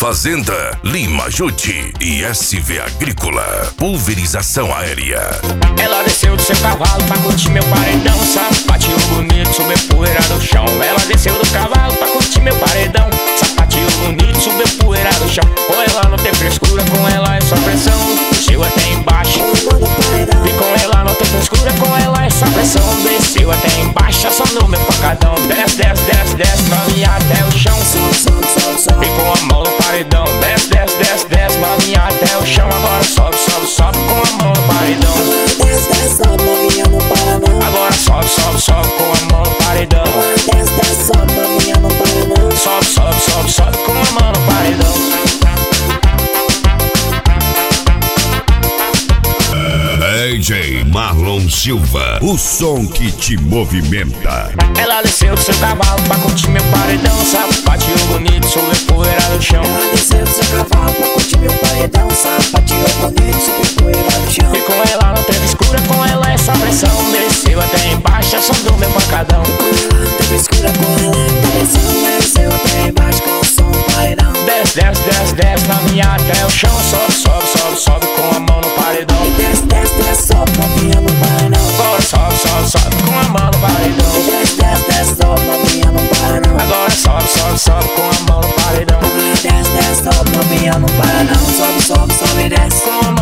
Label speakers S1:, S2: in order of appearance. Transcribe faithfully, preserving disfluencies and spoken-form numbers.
S1: Fazenda, Lima Jute e S V Agrícola. Pulverização aérea.
S2: Ela desceu do seu cavalo pra curtir meu paredão. Sapatinho bonito, subiu poeira do chão. Ela desceu do cavalo pra curtir meu paredão. Sapatinho bonito, subiu poeira do chão. Com ela não tem frescura, com ela é só pressão. Desceu até embaixo. E com ela não tem frescura, com ela é só pressão. Desceu até embaixo, só no meu pancadão. Desce, desce, desce, desce, novinha até o chão. E com a mão no paredão. Desce, desce, desce, desce, novinha até o chão. Agora sobe, sobe, sobe com a mão no paredão.
S3: Desce, desce, sobe, novinha não para não.
S2: Agora sobe, sobe, sobe com a mão no paredão.
S3: Desce, desce, sobe, novinha não para não.
S2: Sobe, sobe, sobe, sobe com a mão no paredão.
S1: D J Marlon Silva, o som que te movimenta.
S2: Ela desceu do seu cavalo pra curtir meu paredão. Sapatinho bonito, subiu poeira do chão.
S3: Ela desceu do seu cavalo pra curtir meu paredão. Sapatinho bonito, subiu poeira do chão.
S2: E com ela não teve escura, com ela é só pressão. Desceu até embaixo, som do meu pancadão.
S3: Com ela não teve escura, com ela é muita pressão. Desceu até embaixo com o som do paredão.
S2: Desce, desce, desce, desce, novinha até o chão. Sobe, sobe, sobe, sobe com a mão no paredão.
S3: Desce, desce, desce, sobe, novinha não para não.
S2: Agora sobe, sobe, sobe com a mão no paredão.
S3: Desce, desce, desce, sobe, novinha não para não.
S2: Agora sobe, sobe, sobe com a mão no paredão.
S3: Desce, desce, sobe, novinha não para não. Sobe, sobe, sobe, desce.
S2: Com a